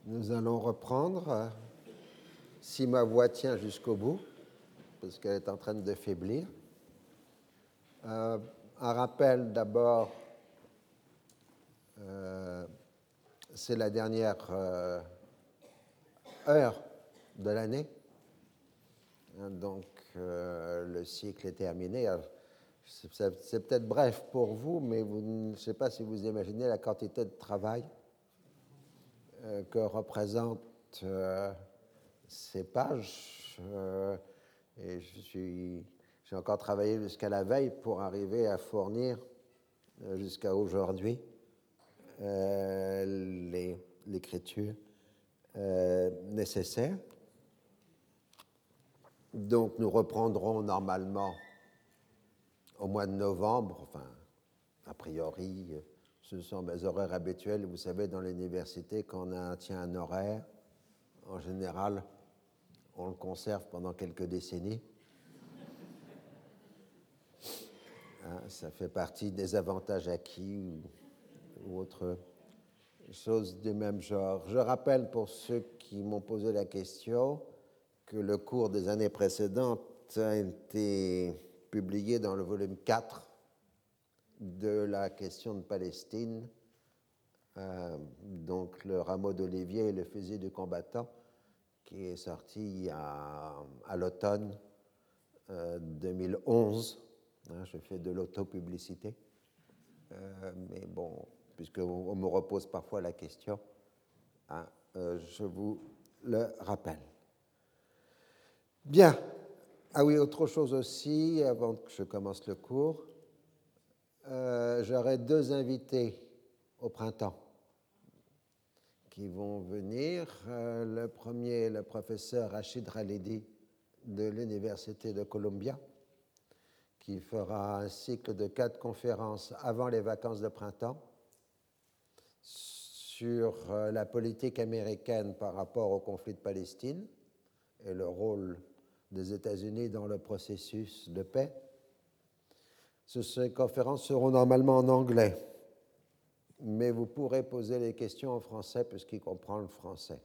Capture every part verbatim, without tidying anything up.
Nous allons reprendre, si ma voix tient jusqu'au bout, parce qu'elle est en train de faiblir. Euh, un rappel d'abord, euh, c'est la dernière euh, heure de l'année, donc euh, le cycle est terminé. Alors, c'est, c'est peut-être bref pour vous, mais vous, je ne sais pas si vous imaginez la quantité de travail euh, que représentent euh, ces pages. Euh, et je suis, j'ai encore travaillé jusqu'à la veille pour arriver à fournir euh, jusqu'à aujourd'hui euh, les, l'écriture euh, nécessaire. Donc nous reprendrons normalement au mois de novembre, enfin, a priori, ce sont mes horaires habituels. Vous savez, dans l'université, quand on tient un horaire, en général, on le conserve pendant quelques décennies. Hein, ça fait partie des avantages acquis ou, ou autre chose du même genre. Je rappelle pour ceux qui m'ont posé la question que le cours des années précédentes a été publié dans le volume quatre de la question de Palestine, euh, donc le rameau d'olivier et le fusil du combattant, qui est sorti à, à l'automne euh, deux mille onze. Hein, je fais de l'autopublicité, euh, mais bon, puisqu'on me repose parfois la question, hein, euh, je vous le rappelle. Bien. Ah oui, autre chose aussi, avant que je commence le cours, euh, j'aurai deux invités au printemps qui vont venir. Euh, le premier est le professeur Rachid Khalidi de l'Université de Columbia, qui fera un cycle de quatre conférences avant les vacances de printemps sur euh, la politique américaine par rapport au conflit de Palestine et le rôle des États-Unis dans le processus de paix. Ces conférences seront normalement en anglais, mais vous pourrez poser les questions en français puisqu'il comprend le français.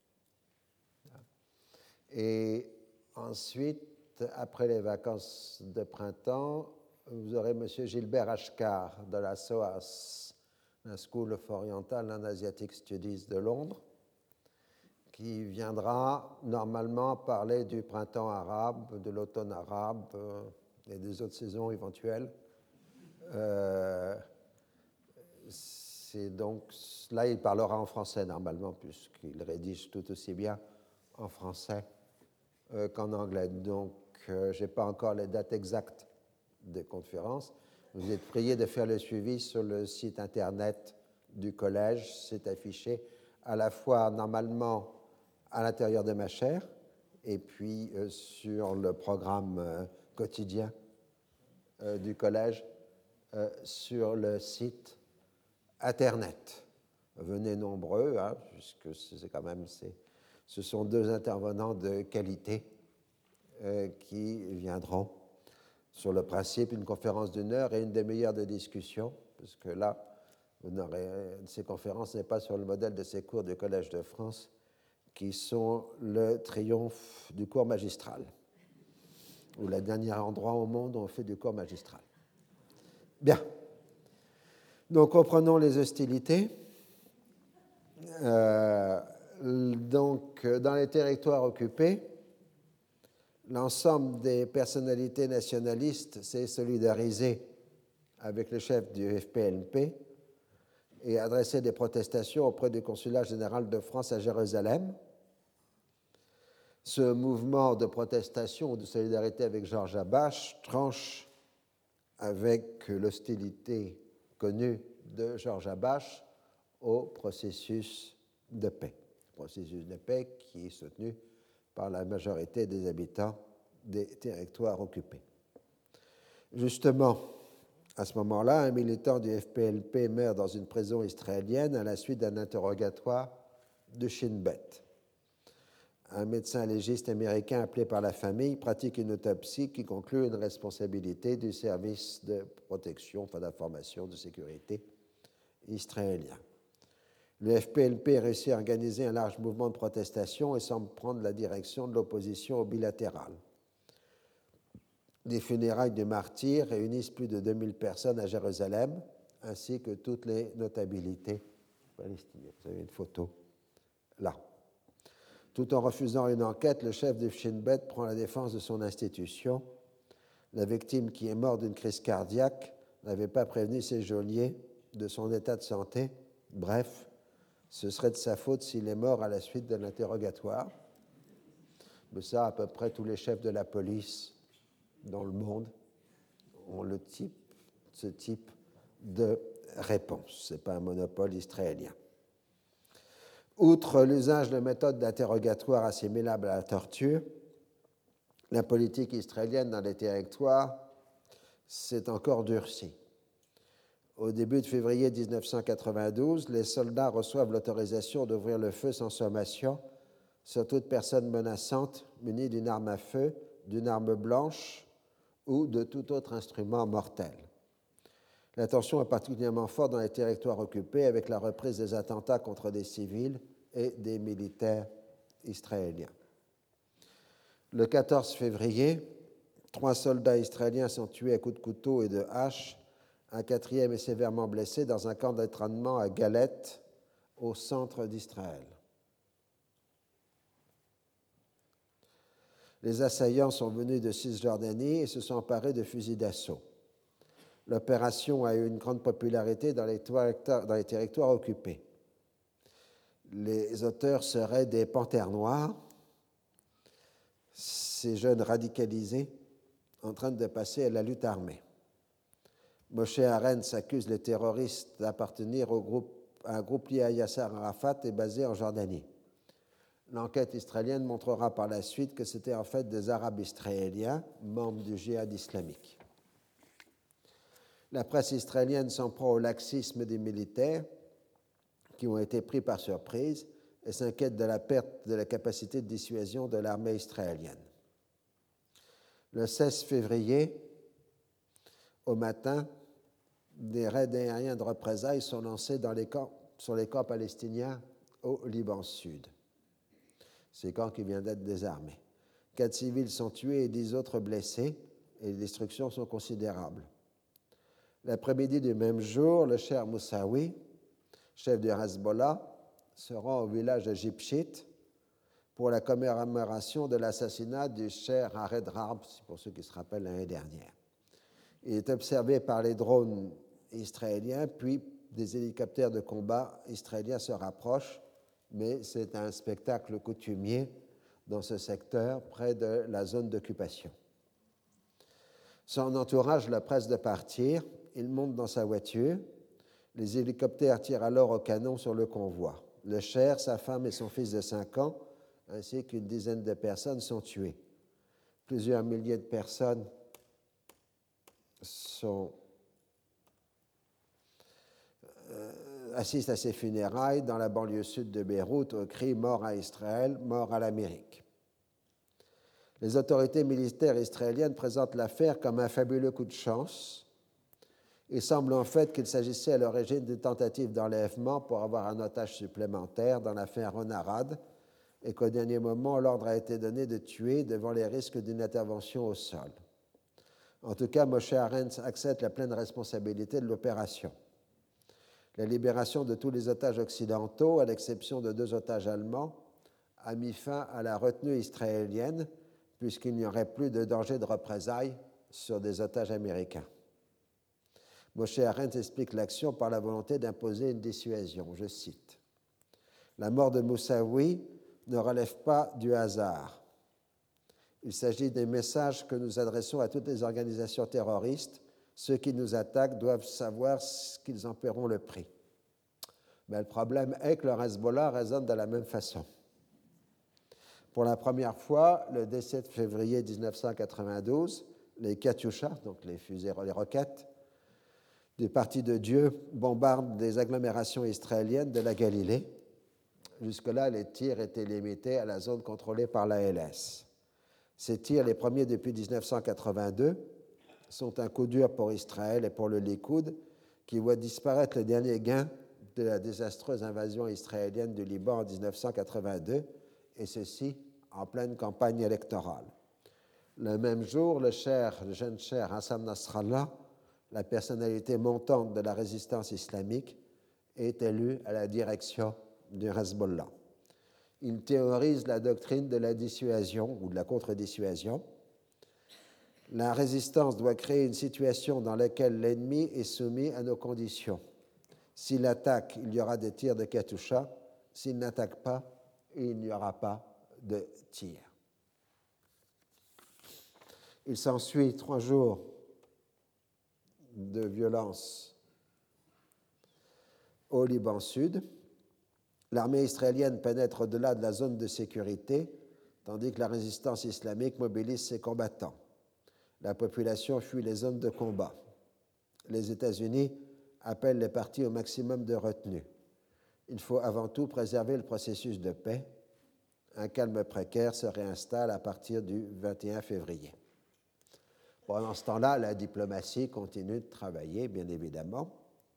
Et ensuite, après les vacances de printemps, vous aurez M. Gilbert Ashkar de la S O A S, la School of Oriental and Asiatic Studies de Londres, qui viendra normalement parler du printemps arabe, de l'automne arabe euh, et des autres saisons éventuelles. Euh, c'est donc, là, il parlera en français normalement, puisqu'il rédige tout aussi bien en français euh, qu'en anglais. Donc, euh, je n'ai pas encore les dates exactes des conférences. Vous êtes priés de faire le suivi sur le site Internet du collège. C'est affiché à la fois normalement à l'intérieur de ma chaire et puis euh, sur le programme euh, quotidien euh, du collège euh, sur le site Internet. Venez nombreux, hein, puisque c'est quand même, c'est, ce sont deux intervenants de qualité euh, qui viendront sur le principe, une conférence d'une heure et une demi-heure de discussion, parce que là, vous n'aurez, ces conférences n'est pas sur le modèle de ces cours du Collège de France, qui sont le triomphe du cours magistral, ou le dernier endroit au monde où on fait du cours magistral. Bien. Donc, reprenons les hostilités. Euh, donc, dans les territoires occupés, l'ensemble des personnalités nationalistes s'est solidarisé avec le chef du F P L P et a adressé des protestations auprès du consulat général de France à Jérusalem. Ce mouvement de protestation ou de solidarité avec Georges Habash tranche avec l'hostilité connue de Georges Habash au processus de paix. Processus de paix qui est soutenu par la majorité des habitants des territoires occupés. Justement, à ce moment-là, un militant du F P L P meurt dans une prison israélienne à la suite d'un interrogatoire de Shin Bet. Un médecin légiste américain appelé par la famille pratique une autopsie qui conclut une responsabilité du service de protection, enfin d'information, de sécurité israélien. Le F P L P réussit à organiser un large mouvement de protestation et semble prendre la direction de l'opposition au bilatéral. Les funérailles du martyr réunissent plus de deux mille personnes à Jérusalem, ainsi que toutes les notabilités palestiniennes. Vous avez une photo là. Tout en refusant une enquête, le chef de Shin Bet prend la défense de son institution. La victime, qui est morte d'une crise cardiaque, n'avait pas prévenu ses geôliers de son état de santé. Bref, ce serait de sa faute s'il est mort à la suite de l'interrogatoire. Mais ça, à peu près tous les chefs de la police dans le monde ont le type, ce type de réponse. Ce n'est pas un monopole israélien. Outre l'usage de méthodes d'interrogatoire assimilables à la torture, la politique israélienne dans les territoires s'est encore durcie. Au début de février dix-neuf cent quatre-vingt-douze, les soldats reçoivent l'autorisation d'ouvrir le feu sans sommation sur toute personne menaçante munie d'une arme à feu, d'une arme blanche ou de tout autre instrument mortel. La tension est particulièrement forte dans les territoires occupés avec la reprise des attentats contre des civils et des militaires israéliens. Le quatorze février, trois soldats israéliens sont tués à coups de couteau et de hache. Un quatrième est sévèrement blessé dans un camp d'entraînement à Galette, au centre d'Israël. Les assaillants sont venus de Cisjordanie et se sont emparés de fusils d'assaut. L'opération a eu une grande popularité dans les, dans les territoires occupés. Les auteurs seraient des panthères noires, ces jeunes radicalisés en train de passer à la lutte armée. Moshe Arens accuse les terroristes d'appartenir au groupe, à un groupe lié à Yasser Arafat et basé en Jordanie. L'enquête israélienne montrera par la suite que c'était en fait des Arabes israéliens, membres du djihad islamique. La presse israélienne s'en prend au laxisme des militaires qui ont été pris par surprise et s'inquiète de la perte de la capacité de dissuasion de l'armée israélienne. Le seize février, au matin, des raids aériens de représailles sont lancés dans les camps, sur les camps palestiniens au Liban Sud. Ces camps qui viennent d'être désarmés. Quatre civils sont tués et dix autres blessés, et les destructions sont considérables. L'après-midi du même jour, le cher Moussaoui, chef du Hezbollah, se rend au village de Jipchit pour la commémoration de l'assassinat du cher Hared Harb, pour ceux qui se rappellent l'année dernière. Il est observé par les drones israéliens, puis des hélicoptères de combat israéliens se rapprochent, mais c'est un spectacle coutumier dans ce secteur, près de la zone d'occupation. Son entourage le presse de partir, il monte dans sa voiture. Les hélicoptères tirent alors au canon sur le convoi. Le cher, sa femme et son fils de cinq ans, ainsi qu'une dizaine de personnes sont tuées. Plusieurs milliers de personnes sont, euh, assistent à ces funérailles dans la banlieue sud de Beyrouth au cri « Mort à Israël, mort à l'Amérique ». Les autorités militaires israéliennes présentent l'affaire comme un fabuleux coup de chance. Il semble en fait qu'il s'agissait à l'origine d'une tentative d'enlèvement pour avoir un otage supplémentaire dans l'affaire Ron Arad et qu'au dernier moment, l'ordre a été donné de tuer devant les risques d'une intervention au sol. En tout cas, Moshe Arens accepte la pleine responsabilité de l'opération. La libération de tous les otages occidentaux, à l'exception de deux otages allemands, a mis fin à la retenue israélienne puisqu'il n'y aurait plus de danger de représailles sur des otages américains. Moshe Arens explique l'action par la volonté d'imposer une dissuasion. Je cite. « La mort de Moussaoui ne relève pas du hasard. Il s'agit des messages que nous adressons à toutes les organisations terroristes. Ceux qui nous attaquent doivent savoir qu'ils en paieront le prix. » Mais le problème est que le Hezbollah raisonne de la même façon. Pour la première fois, le dix-sept février dix-neuf cent quatre-vingt-douze, les Katyusha, donc les fusées, les roquettes, du Parti de Dieu bombardent des agglomérations israéliennes de la Galilée. Jusque-là, les tirs étaient limités à la zone contrôlée par l'A L S. Ces tirs, les premiers depuis dix-neuf cent quatre-vingt-deux, sont un coup dur pour Israël et pour le Likoud, qui voit disparaître le dernier gain de la désastreuse invasion israélienne du Liban en mille neuf cent quatre-vingt-deux, et ceci en pleine campagne électorale. Le même jour, le, cher, le jeune cher Hassan Nasrallah, la personnalité montante de la résistance islamique, est élu à la direction du Hezbollah. Il théorise la doctrine de la dissuasion ou de la contre-dissuasion. La résistance doit créer une situation dans laquelle l'ennemi est soumis à nos conditions. S'il attaque, il y aura des tirs de Katyusha. S'il n'attaque pas, il n'y aura pas de tirs. Il s'ensuit trois jours de violence au Liban Sud. L'armée israélienne pénètre au-delà de la zone de sécurité, tandis que la résistance islamique mobilise ses combattants. La population fuit les zones de combat. Les États-Unis appellent les partis au maximum de retenue. Il faut avant tout préserver le processus de paix. Un calme précaire se réinstalle à partir du vingt et un février. Pendant ce temps-là, la diplomatie continue de travailler, bien évidemment.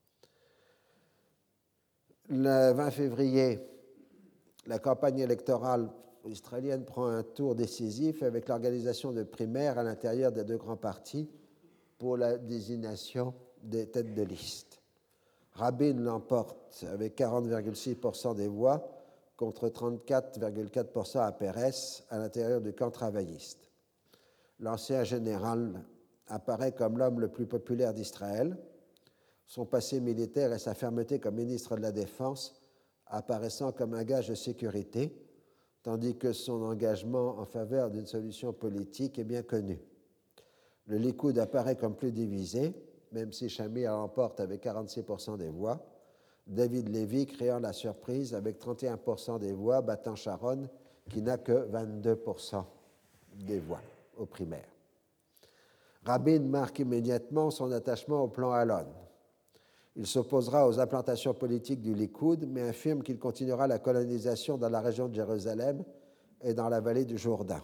Le vingt février, la campagne électorale israélienne prend un tour décisif avec l'organisation de primaires à l'intérieur des deux grands partis pour la désignation des têtes de liste. Rabin l'emporte avec quarante virgule six pour cent des voix contre trente-quatre virgule quatre pour cent à Pérez à l'intérieur du camp travailliste. L'ancien général apparaît comme l'homme le plus populaire d'Israël. Son passé militaire et sa fermeté comme ministre de la Défense apparaissant comme un gage de sécurité, tandis que son engagement en faveur d'une solution politique est bien connu. Le Likoud apparaît comme plus divisé, même si Shamir l'emporte avec quarante-six pour cent des voix, David Levy créant la surprise avec trente et un pour cent des voix, battant Sharon, qui n'a que vingt-deux pour cent des voix aux primaires. Rabin marque immédiatement son attachement au plan Allon. Il s'opposera aux implantations politiques du Likoud, mais affirme qu'il continuera la colonisation dans la région de Jérusalem et dans la vallée du Jourdain.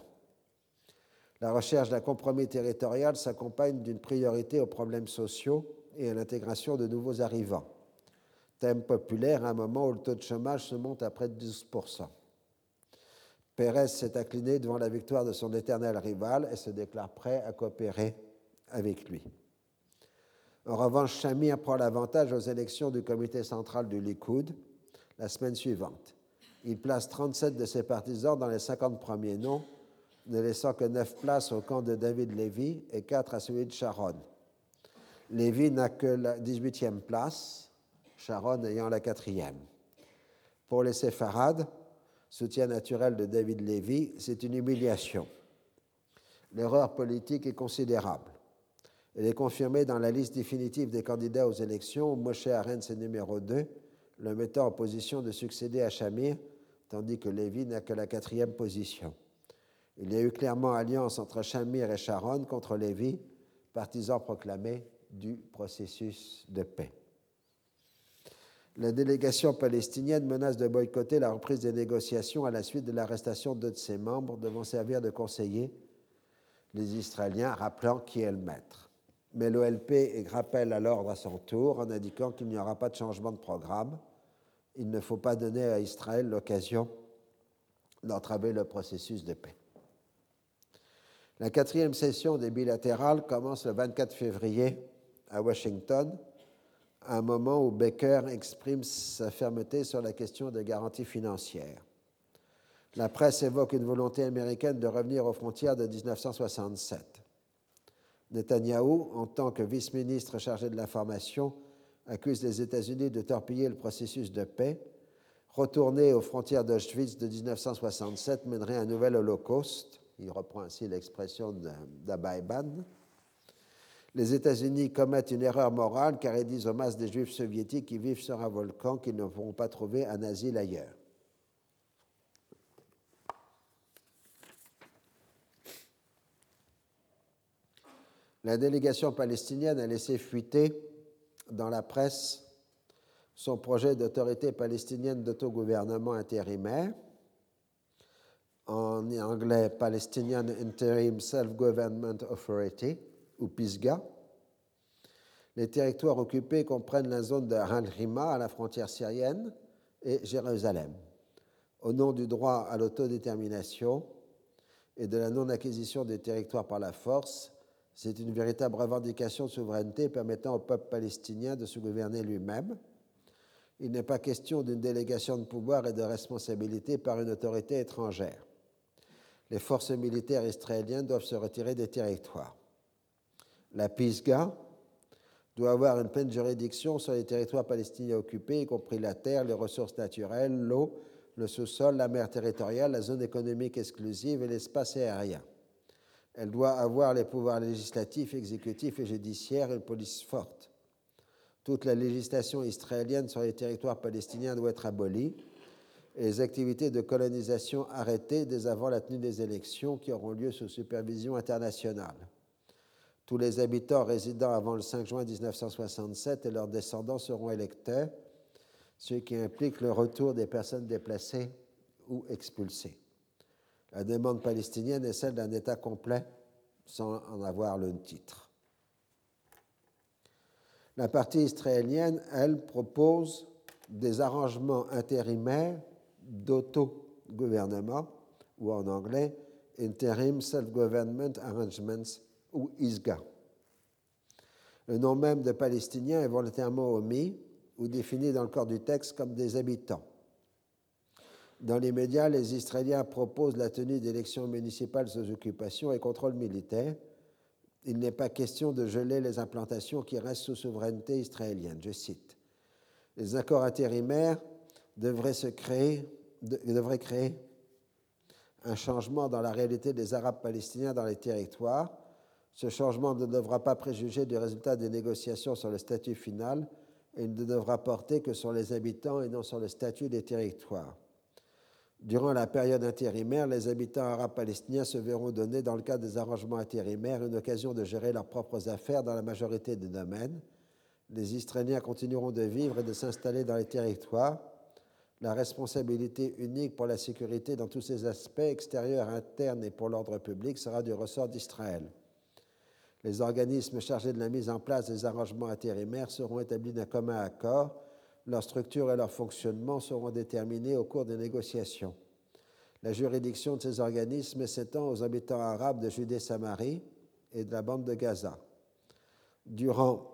La recherche d'un compromis territorial s'accompagne d'une priorité aux problèmes sociaux et à l'intégration de nouveaux arrivants. Thème populaire à un moment où le taux de chômage se monte à près de douze pour cent. Pérez s'est incliné devant la victoire de son éternel rival et se déclare prêt à coopérer avec lui. En revanche, Shamir prend l'avantage aux élections du comité central du Likoud la semaine suivante. Il place trente-sept de ses partisans dans les cinquante premiers noms, ne laissant que neuf places au camp de David Levy et quatre à celui de Sharon. Levy n'a que la dix-huitième place, Sharon ayant la quatrième. Pour les séfarades, soutien naturel de David Levy, c'est une humiliation. L'erreur politique est considérable. Elle est confirmée dans la liste définitive des candidats aux élections où Moshe Arens est numéro deux, le mettant en position de succéder à Shamir, tandis que Levy n'a que la quatrième position. Il y a eu clairement alliance entre Shamir et Sharon contre Levy, partisan proclamé du processus de paix. La délégation palestinienne menace de boycotter la reprise des négociations à la suite de l'arrestation de deux de ses membres devant servir de conseiller, les Israéliens rappelant qui est le maître. Mais l'O L P rappelle à l'ordre à son tour en indiquant qu'il n'y aura pas de changement de programme. Il ne faut pas donner à Israël l'occasion d'entraver le processus de paix. La quatrième session des bilatérales commence le vingt-quatre février à Washington, à un moment où Baker exprime sa fermeté sur la question des garanties financières. La presse évoque une volonté américaine de revenir aux frontières de dix-neuf cent soixante-sept. Netanyahou, en tant que vice-ministre chargé de l'information, accuse les États-Unis de torpiller le processus de paix. Retourner aux frontières d'Auschwitz de dix-neuf cent soixante-sept mènerait un nouvel holocauste. Il reprend ainsi l'expression d'Abba Eban. Les États-Unis commettent une erreur morale car ils disent aux masses des Juifs soviétiques qui vivent sur un volcan qu'ils ne pourront pas trouver un asile ailleurs. La délégation palestinienne a laissé fuiter dans la presse son projet d'autorité palestinienne d'autogouvernement intérimaire, en anglais Palestinian Interim Self-Government Authority, ou PISGA. Les territoires occupés comprennent la zone de Al-Rima à la frontière syrienne et Jérusalem. Au nom du droit à l'autodétermination et de la non-acquisition des territoires par la force, c'est une véritable revendication de souveraineté permettant au peuple palestinien de se gouverner lui-même. Il n'est pas question d'une délégation de pouvoir et de responsabilité par une autorité étrangère. Les forces militaires israéliennes doivent se retirer des territoires. La Pisga doit avoir une pleine juridiction sur les territoires palestiniens occupés, y compris la terre, les ressources naturelles, l'eau, le sous-sol, la mer territoriale, la zone économique exclusive et l'espace aérien. Elle doit avoir les pouvoirs législatifs, exécutifs et judiciaires et une police forte. Toute la législation israélienne sur les territoires palestiniens doit être abolie et les activités de colonisation arrêtées dès avant la tenue des élections qui auront lieu sous supervision internationale. Tous les habitants résidant avant le cinq juin mille neuf cent soixante-sept et leurs descendants seront électeurs, ce qui implique le retour des personnes déplacées ou expulsées. La demande palestinienne est celle d'un État complet sans en avoir le titre. La partie israélienne, elle, propose des arrangements intérimaires d'autogouvernement, ou en anglais, Interim Self-Government Arrangements, ou I S G A. Le nom même de Palestiniens est volontairement omis ou défini dans le corps du texte comme des habitants. Dans les médias, les Israéliens proposent la tenue d'élections municipales sous occupation et contrôle militaire. Il n'est pas question de geler les implantations qui restent sous souveraineté israélienne. Je cite. Les accords intérimaires devraient, se créer, de, devraient créer un changement dans la réalité des Arabes palestiniens dans les territoires. Ce changement ne devra pas préjuger du résultat des négociations sur le statut final et il ne devra porter que sur les habitants et non sur le statut des territoires. Durant la période intérimaire, les habitants arabes palestiniens se verront donner, dans le cadre des arrangements intérimaires, une occasion de gérer leurs propres affaires dans la majorité des domaines. Les Israéliens continueront de vivre et de s'installer dans les territoires. La responsabilité unique pour la sécurité dans tous ses aspects, extérieurs, internes et pour l'ordre public, sera du ressort d'Israël. Les organismes chargés de la mise en place des arrangements intérimaires seront établis d'un commun accord. Leur structure et leur fonctionnement seront déterminés au cours des négociations. La juridiction de ces organismes s'étend aux habitants arabes de Judée-Samarie et de la bande de Gaza. Durant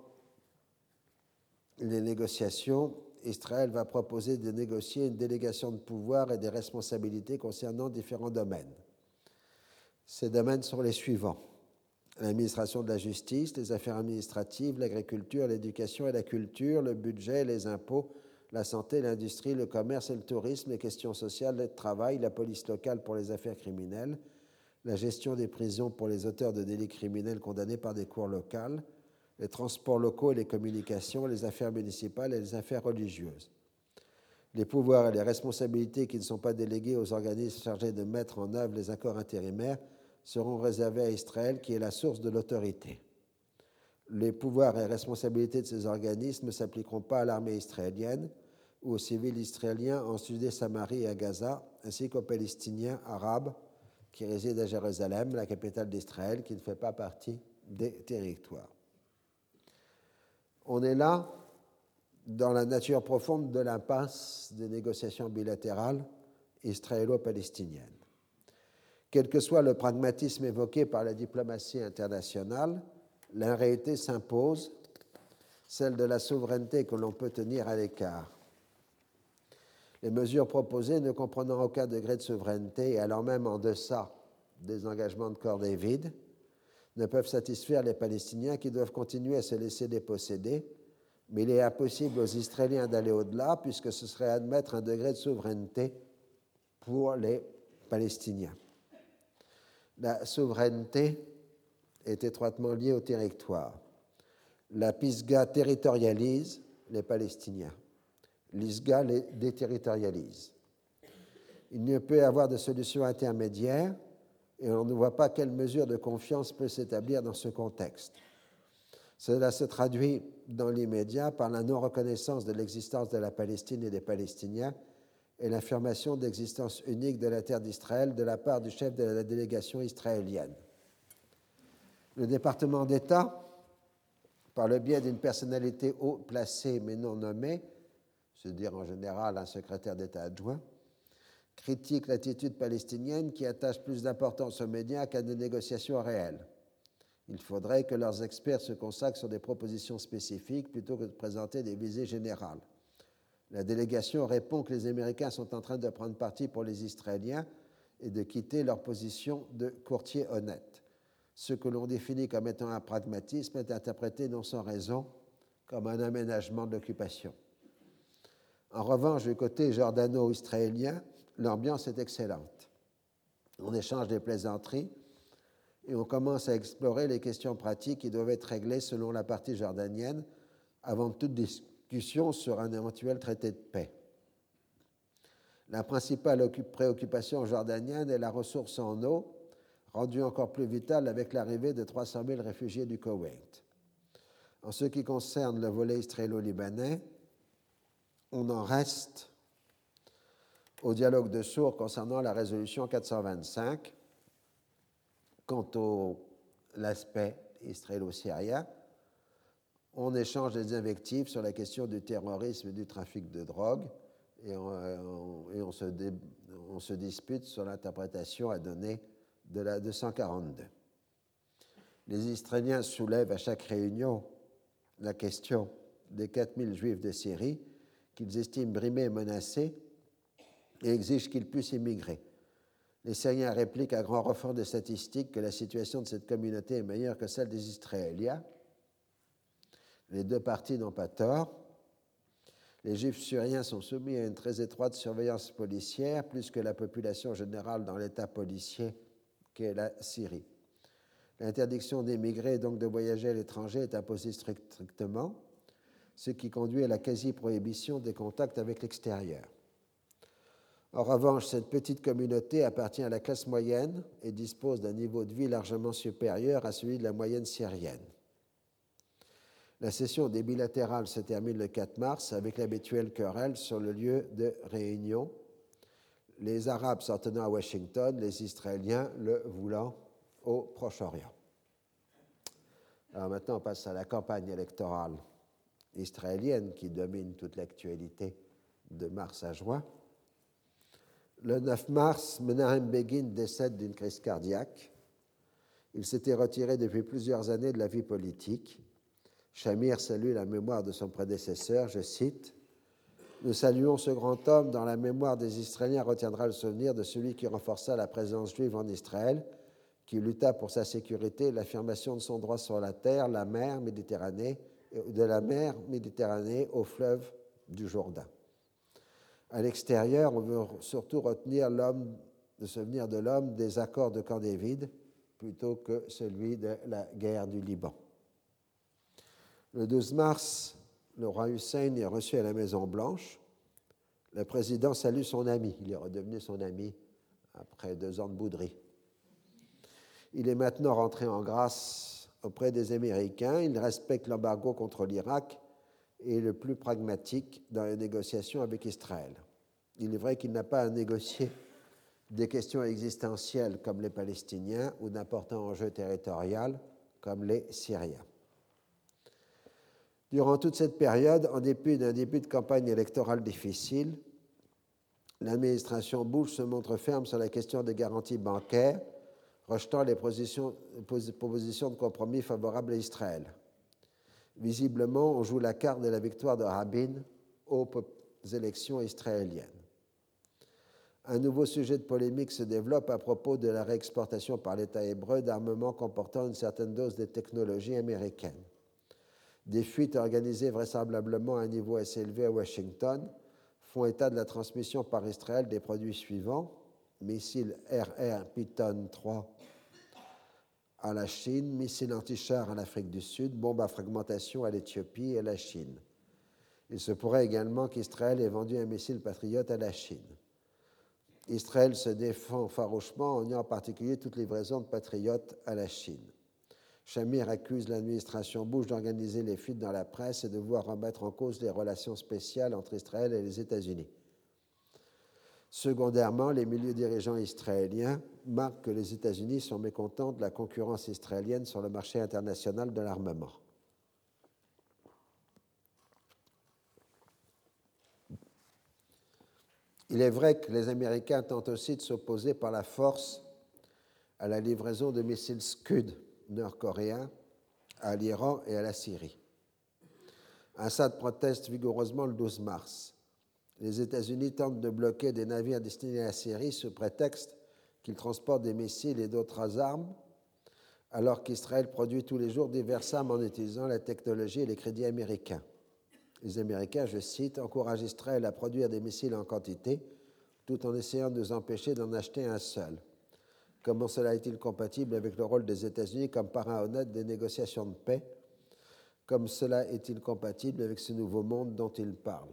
les négociations, Israël va proposer de négocier une délégation de pouvoir et des responsabilités concernant différents domaines. Ces domaines sont les suivants. L'administration de la justice, les affaires administratives, l'agriculture, l'éducation et la culture, le budget, les impôts, la santé, l'industrie, le commerce et le tourisme, les questions sociales, le travail, la police locale pour les affaires criminelles, la gestion des prisons pour les auteurs de délits criminels condamnés par des cours locales, les transports locaux et les communications, les affaires municipales et les affaires religieuses. Les pouvoirs et les responsabilités qui ne sont pas délégués aux organismes chargés de mettre en œuvre les accords intérimaires seront réservés à Israël, qui est la source de l'autorité. Les pouvoirs et responsabilités de ces organismes ne s'appliqueront pas à l'armée israélienne ou aux civils israéliens en Judée-Samarie et à Gaza, ainsi qu'aux Palestiniens arabes qui résident à Jérusalem, la capitale d'Israël, qui ne fait pas partie des territoires. On est là dans la nature profonde de l'impasse des négociations bilatérales israélo-palestiniennes. Quel que soit le pragmatisme évoqué par la diplomatie internationale, la réalité s'impose, celle de la souveraineté que l'on peut tenir à l'écart. Les mesures proposées ne comprenant aucun degré de souveraineté et alors même en deçà des engagements de cordée vide, ne peuvent satisfaire les Palestiniens qui doivent continuer à se laisser déposséder, mais il est impossible aux Israéliens d'aller au-delà puisque ce serait admettre un degré de souveraineté pour les Palestiniens. La souveraineté est étroitement liée au territoire. La Pisga territorialise les Palestiniens. L'I S G A les déterritorialise. Il ne peut y avoir de solution intermédiaire et on ne voit pas quelle mesure de confiance peut s'établir dans ce contexte. Cela se traduit dans l'immédiat par la non-reconnaissance de l'existence de la Palestine et des Palestiniens et l'affirmation d'existence unique de la terre d'Israël de la part du chef de la délégation israélienne. Le département d'État par le biais d'une personnalité haut placée mais non nommée, c'est-à-dire en général un secrétaire d'État adjoint, critique l'attitude palestinienne qui attache plus d'importance aux médias qu'à des négociations réelles. Il faudrait que leurs experts se consacrent sur des propositions spécifiques plutôt que de présenter des visées générales. La délégation répond que les Américains sont en train de prendre parti pour les Israéliens et de quitter leur position de courtier honnête. Ce que l'on définit comme étant un pragmatisme est interprété non sans raison comme un aménagement de l'occupation. En revanche, du côté jordano-israélien, l'ambiance est excellente. On échange des plaisanteries et on commence à explorer les questions pratiques qui doivent être réglées selon la partie jordanienne avant toute discussion sur un éventuel traité de paix. La principale préoccupation jordanienne est la ressource en eau, rendue encore plus vitale avec l'arrivée de trois cent mille réfugiés du Koweït. En ce qui concerne le volet israélo-libanais, on en reste au dialogue de sourds concernant la résolution quatre cent vingt-cinq. Quant à l'aspect israélo-syrien, on échange des invectives sur la question du terrorisme et du trafic de drogue et on, on, et on, se, dé, on se dispute sur l'interprétation à donner de la deux cent quarante-deux. Les Israéliens soulèvent à chaque réunion la question des quatre mille juifs de Syrie qu'ils estiment brimés et menacés et exigent qu'ils puissent immigrer. Les Syriens répliquent à grand renfort de statistiques que la situation de cette communauté est meilleure que celle des Israéliens. Les deux parties n'ont pas tort. Les Juifs syriens sont soumis à une très étroite surveillance policière, plus que la population générale dans l'État policier qu'est la Syrie. L'interdiction d'émigrer et donc de voyager à l'étranger est imposée strictement, ce qui conduit à la quasi-prohibition des contacts avec l'extérieur. En revanche, cette petite communauté appartient à la classe moyenne et dispose d'un niveau de vie largement supérieur à celui de la moyenne syrienne. La session des bilatérales se termine le quatre mars avec l'habituelle querelle sur le lieu de réunion, les Arabes s'en tenant à Washington, les Israéliens le voulant au Proche-Orient. Alors maintenant, on passe à la campagne électorale israélienne qui domine toute l'actualité de mars à juin. Le neuf mars, Menahem Begin décède d'une crise cardiaque. Il s'était retiré depuis plusieurs années de la vie politique. Shamir salue la mémoire de son prédécesseur, je cite, « Nous saluons ce grand homme dont la mémoire des Israéliens retiendra le souvenir de celui qui renforça la présence juive en Israël, qui lutta pour sa sécurité et l'affirmation de son droit sur la terre, la mer Méditerranée, de la mer Méditerranée au fleuve du Jourdain. » À l'extérieur, on veut surtout retenir l'homme, le souvenir de l'homme des accords de Camp David plutôt que celui de la guerre du Liban. Le douze mars, le roi Hussein est reçu à la Maison-Blanche. Le président salue son ami. Il est redevenu son ami après deux ans de bouderie. Il est maintenant rentré en grâce auprès des Américains. Il respecte l'embargo contre l'Irak et est le plus pragmatique dans les négociations avec Israël. Il est vrai qu'il n'a pas à négocier des questions existentielles comme les Palestiniens ou d'importants enjeux territoriaux comme les Syriens. Durant toute cette période, en dépit d'un début de campagne électorale difficile, l'administration Bush se montre ferme sur la question des garanties bancaires, rejetant les propositions, propositions de compromis favorables à Israël. Visiblement, on joue la carte de la victoire de Rabin aux élections israéliennes. Un nouveau sujet de polémique se développe à propos de la réexportation par l'État hébreu d'armements comportant une certaine dose de technologie américaine. Des fuites organisées vraisemblablement à un niveau assez élevé à Washington font état de la transmission par Israël des produits suivants, missiles R R Python trois à la Chine, missiles anti-chars à l'Afrique du Sud, bombes à fragmentation à l'Éthiopie et à la Chine. Il se pourrait également qu'Israël ait vendu un missile Patriot à la Chine. Israël se défend farouchement en niant en particulier toute livraison de patriotes à la Chine. Shamir accuse l'administration Bush d'organiser les fuites dans la presse et de vouloir remettre en cause les relations spéciales entre Israël et les États-Unis. Secondairement, les milieux dirigeants israéliens marquent que les États-Unis sont mécontents de la concurrence israélienne sur le marché international de l'armement. Il est vrai que les Américains tentent aussi de s'opposer par la force à la livraison de missiles Scud nord-coréens à l'Iran et à la Syrie. Assad proteste vigoureusement le douze mars. Les États-Unis tentent de bloquer des navires destinés à la Syrie sous prétexte qu'ils transportent des missiles et d'autres armes, alors qu'Israël produit tous les jours diverses armes en utilisant la technologie et les crédits américains. Les Américains, je cite, encouragent Israël à produire des missiles en quantité, tout en essayant de nous empêcher d'en acheter un seul. Comment cela est-il compatible avec le rôle des États-Unis comme parrain honnête des négociations de paix? Comme cela est-il compatible avec ce nouveau monde dont il parle?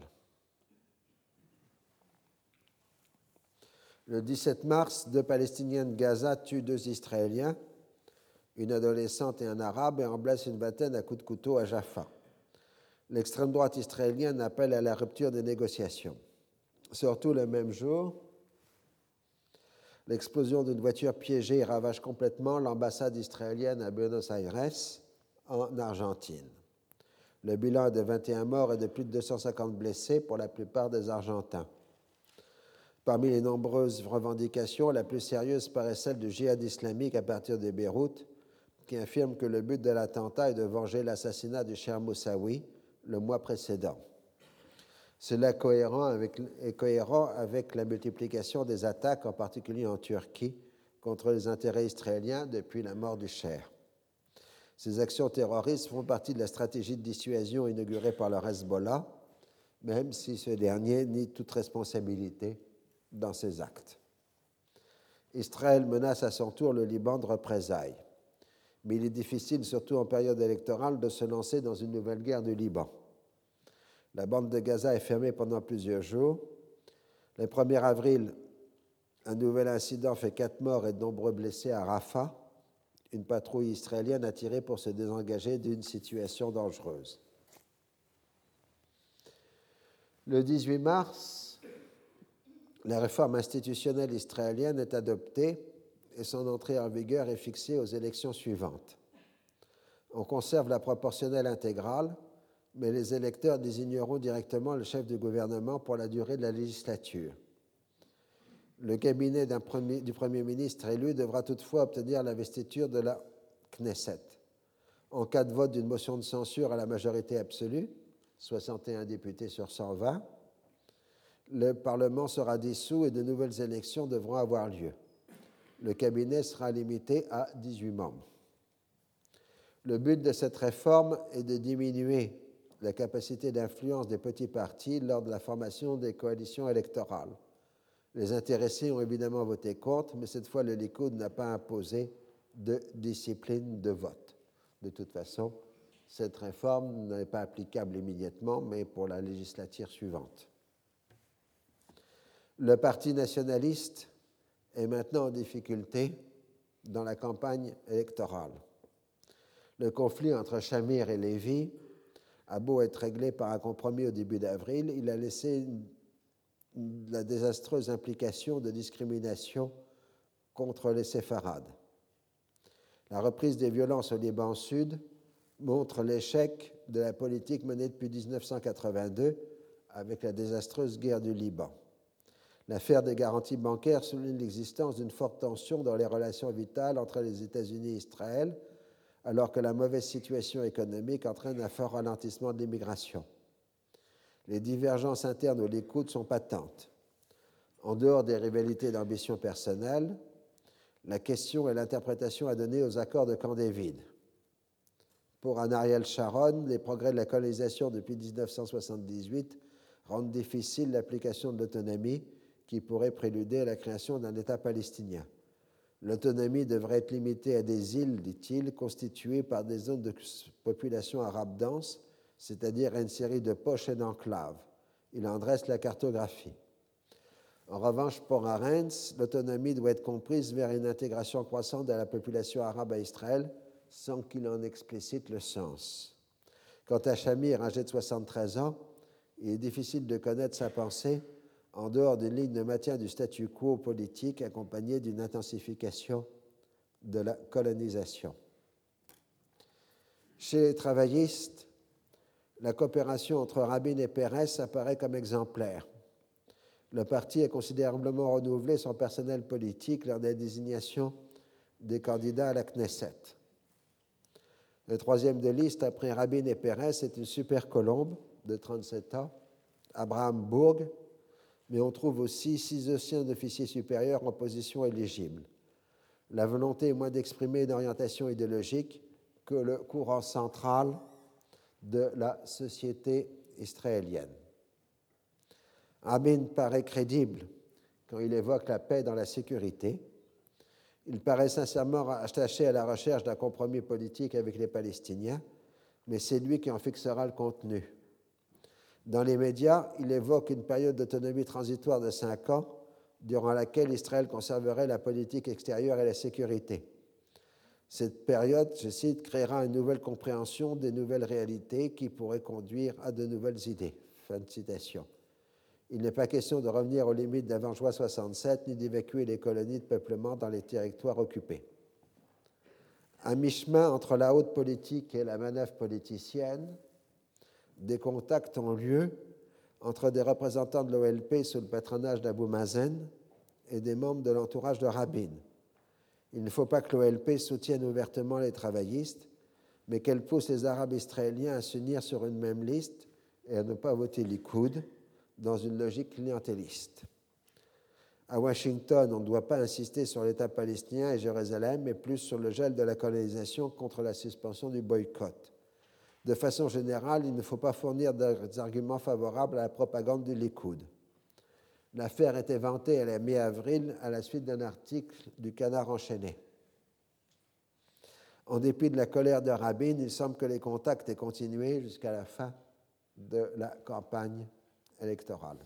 Le dix-sept mars, deux Palestiniens de Gaza tuent deux Israéliens, une adolescente et un arabe, et en blessent une vingtaine à coups de couteau à Jaffa. L'extrême droite israélienne appelle à la rupture des négociations. Surtout le même jour, l'explosion d'une voiture piégée ravage complètement l'ambassade israélienne à Buenos Aires, en Argentine. Le bilan est de vingt et un morts et de plus de deux cent cinquante blessés, pour la plupart des Argentins. Parmi les nombreuses revendications, la plus sérieuse paraît celle du djihad islamique à partir de Beyrouth, qui affirme que le but de l'attentat est de venger l'assassinat du Cher Moussaoui le mois précédent. Cela cohérent avec, est cohérent avec la multiplication des attaques, en particulier en Turquie, contre les intérêts israéliens depuis la mort du Cher. Ces actions terroristes font partie de la stratégie de dissuasion inaugurée par le Hezbollah, même si ce dernier nie toute responsabilité dans ces actes. Israël menace à son tour le Liban de représailles. Mais il est difficile, surtout en période électorale, de se lancer dans une nouvelle guerre du Liban. La bande de Gaza est fermée pendant plusieurs jours. Le premier avril, un nouvel incident fait quatre morts et de nombreux blessés à Rafah. Une patrouille israélienne a tiré pour se désengager d'une situation dangereuse. Le dix-huit mars, la réforme institutionnelle israélienne est adoptée et son entrée en vigueur est fixée aux élections suivantes. On conserve la proportionnelle intégrale, mais les électeurs désigneront directement le chef du gouvernement pour la durée de la législature. Le cabinet d'un premier, du Premier ministre élu devra toutefois obtenir l'investiture de la Knesset. En cas de vote d'une motion de censure à la majorité absolue, soixante et un députés sur cent vingt, le Parlement sera dissous et de nouvelles élections devront avoir lieu. Le cabinet sera limité à dix-huit membres. Le but de cette réforme est de diminuer la capacité d'influence des petits partis lors de la formation des coalitions électorales. Les intéressés ont évidemment voté contre, mais cette fois, le Likoud n'a pas imposé de discipline de vote. De toute façon, cette réforme n'est pas applicable immédiatement, mais pour la législature suivante. Le Parti nationaliste est maintenant en difficulté dans la campagne électorale. Le conflit entre Shamir et Lévi a beau être réglé par un compromis au début d'avril, il a laissé une, une, la désastreuse implication de discrimination contre les séfarades. La reprise des violences au Liban Sud montre l'échec de la politique menée depuis dix-neuf cent quatre-vingt-deux avec la désastreuse guerre du Liban. L'affaire des garanties bancaires souligne l'existence d'une forte tension dans les relations vitales entre les États-Unis et Israël, alors que la mauvaise situation économique entraîne un fort ralentissement de l'immigration. Les divergences internes au Likoud sont patentes. En dehors des rivalités d'ambition personnelle, la question est l'interprétation à donner aux accords de Camp David. Pour un Ariel Sharon, les progrès de la colonisation depuis dix-neuf cent soixante-dix-huit rendent difficile l'application de l'autonomie qui pourrait préluder à la création d'un État palestinien. L'autonomie devrait être limitée à des îles, dit-il, constituées par des zones de population arabe dense, c'est-à-dire à une série de poches et d'enclaves. Il en dresse la cartographie. En revanche, pour Arendts, l'autonomie doit être comprise vers une intégration croissante de la population arabe à Israël, sans qu'il en explicite le sens. Quant à Shamir, âgé de soixante-treize ans, il est difficile de connaître sa pensée en dehors d'une ligne de maintien du statu quo politique accompagnée d'une intensification de la colonisation. Chez les travaillistes, la coopération entre Rabin et Peres apparaît comme exemplaire. Le parti a considérablement renouvelé son personnel politique lors des désignations des candidats à la Knesset. Le troisième de liste, après Rabin et Peres, est une super colombe de trente-sept ans, Abraham Bourg, mais on trouve aussi six anciens officiers supérieurs en position éligible. La volonté est moins d'exprimer une orientation idéologique que le courant central de la société israélienne. Rabin paraît crédible quand il évoque la paix dans la sécurité. Il paraît sincèrement attaché à la recherche d'un compromis politique avec les Palestiniens, mais c'est lui qui en fixera le contenu. Dans les médias, il évoque une période d'autonomie transitoire de cinq ans, durant laquelle Israël conserverait la politique extérieure et la sécurité. Cette période, je cite, créera une nouvelle compréhension des nouvelles réalités qui pourraient conduire à de nouvelles idées. Fin de citation. Il n'est pas question de revenir aux limites d'avant juin soixante-sept, ni d'évacuer les colonies de peuplement dans les territoires occupés. À mi-chemin entre la haute politique et la manœuvre politicienne, des contacts ont lieu entre des représentants de l'O L P sous le patronage d'Abou Mazen et des membres de l'entourage de Rabin. Il ne faut pas que l'O L P soutienne ouvertement les travaillistes, mais qu'elle pousse les Arabes israéliens à s'unir sur une même liste et à ne pas voter Likoud dans une logique clientéliste. À Washington, on ne doit pas insister sur l'État palestinien et Jérusalem, mais plus sur le gel de la colonisation contre la suspension du boycott. De façon générale, il ne faut pas fournir des arguments favorables à la propagande du Likoud. L'affaire était vantée à la mi-avril à la suite d'un article du Canard enchaîné. En dépit de la colère de Rabin, il semble que les contacts aient continué jusqu'à la fin de la campagne électorale.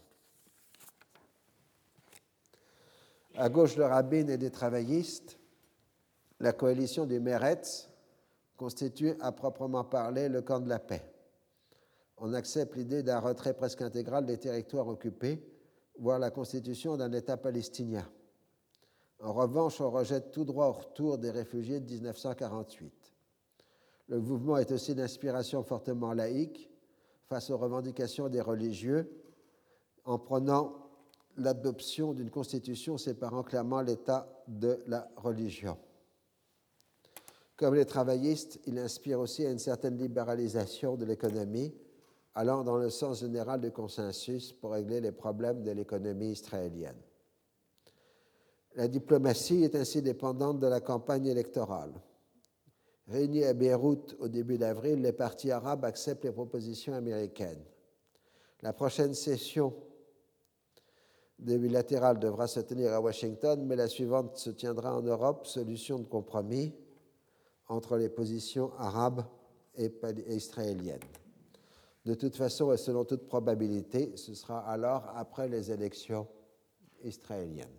À gauche de Rabin et des travaillistes, la coalition du Meretz constitue à proprement parler le camp de la paix. On accepte l'idée d'un retrait presque intégral des territoires occupés, voire la constitution d'un État palestinien. En revanche, on rejette tout droit au retour des réfugiés de dix-neuf cent quarante-huit. Le mouvement est aussi d'inspiration fortement laïque face aux revendications des religieux, en prenant l'adoption d'une constitution séparant clairement l'État de la religion. Comme les travaillistes, il inspire aussi à une certaine libéralisation de l'économie, allant dans le sens général du consensus pour régler les problèmes de l'économie israélienne. La diplomatie est ainsi dépendante de la campagne électorale. Réunis à Beyrouth au début d'avril, les partis arabes acceptent les propositions américaines. La prochaine session de bilatérale devra se tenir à Washington, mais la suivante se tiendra en Europe, solution de compromis entre les positions arabes et israéliennes. De toute façon, et selon toute probabilité, ce sera alors après les élections israéliennes.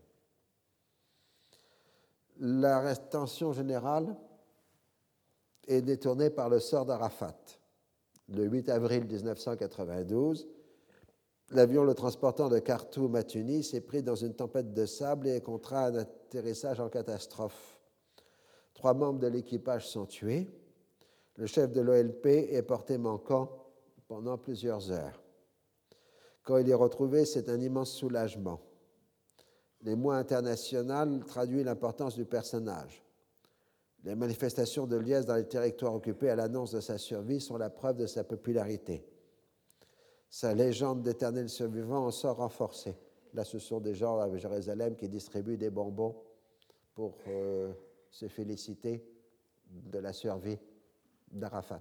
La rétention générale est détournée par le sort d'Arafat. Le huit avril mille neuf cent quatre-vingt-douze, l'avion le transportant de Khartoum à Tunis est pris dans une tempête de sable et est contraint à un atterrissage en catastrophe. Trois membres de l'équipage sont tués. Le chef de l'O L P est porté manquant pendant plusieurs heures. Quand il est retrouvé, c'est un immense soulagement. L'émoi international traduit l'importance du personnage. Les manifestations de liesse dans les territoires occupés à l'annonce de sa survie sont la preuve de sa popularité. Sa légende d'éternel survivant en sort renforcée. Là, ce sont des gens à Jérusalem qui distribuent des bonbons pour euh, se féliciter de la survie d'Arafat.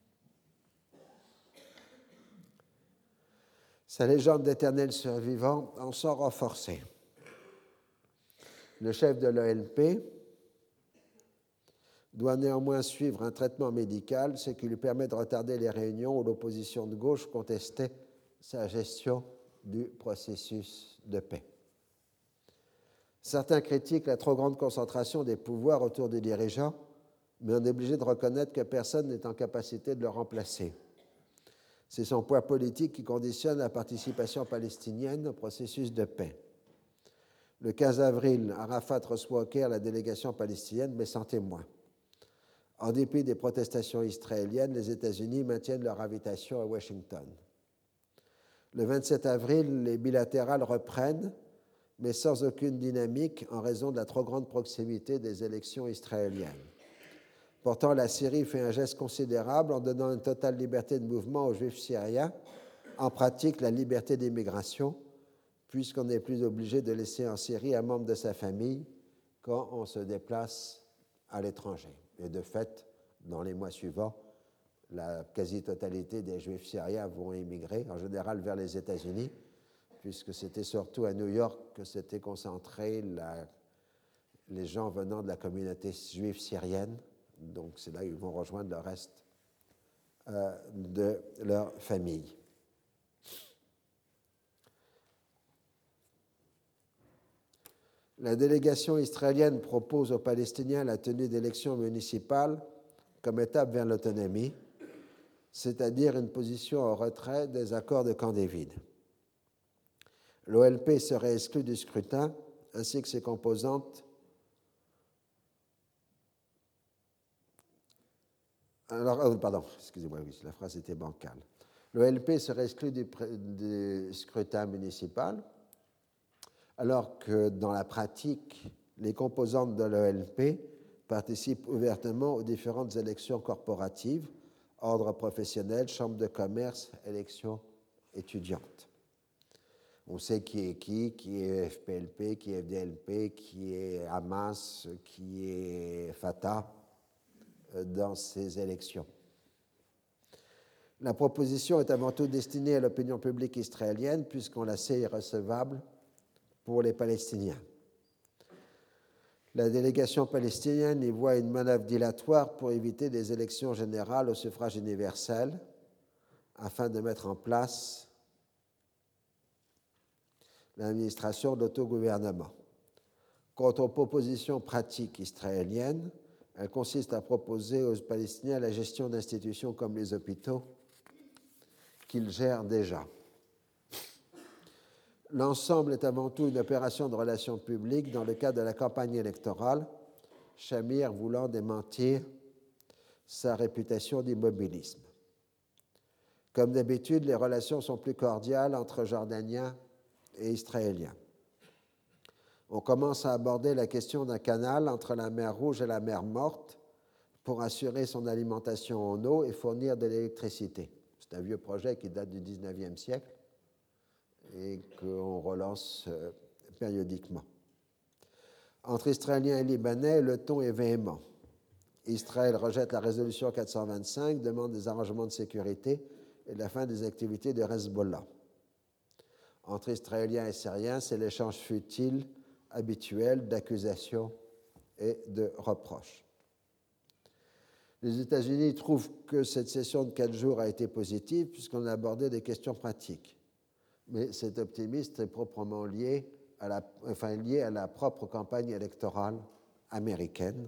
Sa légende d'éternel survivant en sort renforcée. Le chef de l'O L P doit néanmoins suivre un traitement médical, ce qui lui permet de retarder les réunions où l'opposition de gauche contestait sa gestion du processus de paix. Certains critiquent la trop grande concentration des pouvoirs autour des dirigeants, mais on est obligé de reconnaître que personne n'est en capacité de le remplacer. C'est son poids politique qui conditionne la participation palestinienne au processus de paix. Le quinze avril, Arafat reçoit au Caire la délégation palestinienne, mais sans témoin. En dépit des protestations israéliennes, les États-Unis maintiennent leur invitation à Washington. Le vingt-sept avril, les bilatérales reprennent, mais sans aucune dynamique en raison de la trop grande proximité des élections israéliennes. Pourtant, la Syrie fait un geste considérable en donnant une totale liberté de mouvement aux Juifs syriens, en pratique la liberté d'immigration, puisqu'on n'est plus obligé de laisser en Syrie un membre de sa famille quand on se déplace à l'étranger. Et de fait, dans les mois suivants, la quasi-totalité des Juifs syriens vont émigrer, en général vers les États-Unis, puisque c'était surtout à New York que s'étaient concentrés la, les gens venant de la communauté juive syrienne. Donc c'est là qu'ils vont rejoindre le reste euh, de leur famille. La délégation israélienne propose aux Palestiniens la tenue d'élections municipales comme étape vers l'autonomie, c'est-à-dire une position en retrait des accords de Camp David. L'O L P serait exclue du scrutin, ainsi que ses composantes. Alors, oh, pardon, excusez-moi, oui, la phrase était bancale. L'O L P serait exclu du, du scrutin municipal, alors que dans la pratique, les composantes de l'O L P participent ouvertement aux différentes élections corporatives, ordre professionnel, chambre de commerce, élections étudiantes. On sait qui est qui, qui est F P L P, qui est F D L P, qui est Hamas, qui est Fatah dans ces élections. La proposition est avant tout destinée à l'opinion publique israélienne puisqu'on la sait irrecevable pour les Palestiniens. La délégation palestinienne y voit une manœuvre dilatoire pour éviter des élections générales au suffrage universel afin de mettre en place l'administration de l'autogouvernement. Quant aux propositions pratiques israéliennes, elles consistent à proposer aux Palestiniens la gestion d'institutions comme les hôpitaux qu'ils gèrent déjà. L'ensemble est avant tout une opération de relations publiques dans le cadre de la campagne électorale, Shamir voulant démentir sa réputation d'immobilisme. Comme d'habitude, les relations sont plus cordiales entre Jordaniens et Israéliens. On commence à aborder la question d'un canal entre la mer Rouge et la mer Morte pour assurer son alimentation en eau et fournir de l'électricité. C'est un vieux projet qui date du dix-neuvième siècle et qu'on relance euh, périodiquement. Entre Israéliens et Libanais, le ton est véhément. Israël rejette la résolution quatre cent vingt-cinq, demande des arrangements de sécurité et la fin des activités de Hezbollah. Entre Israéliens et Syriens, c'est l'échange futile, habituel d'accusations et de reproches. Les États-Unis trouvent que cette session de quatre jours a été positive puisqu'on a abordé des questions pratiques. Mais cet optimisme est proprement lié à la, enfin, lié à la propre campagne électorale américaine.